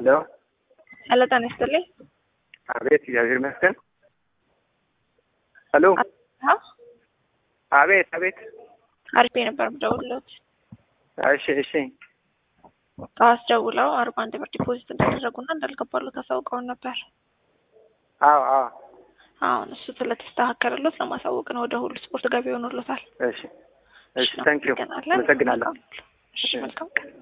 ሄሎ ሄሎ ጤና ይስጥልኝ። አቤት እግዚአብሔር ይመስገን። ሄሎ አቤት አቤት አሪፍ ነበር የምደውልልዎት። እሺ ጠዋት ደውለው 41 ብር ዲፖዚት እንዳደረጉና እንዳልገባልዎት አሳውቀውን ነበር። አዎ አሁን እሱ ስለተስተካከለልዎት ለማሳወቅ ነው ወደ ሁሉ ስፖርት ገቢ ሆኖልዎታል። እሺ ታንክ ዩ። አመሰግናለሁ። እሺ መልካም ቀን።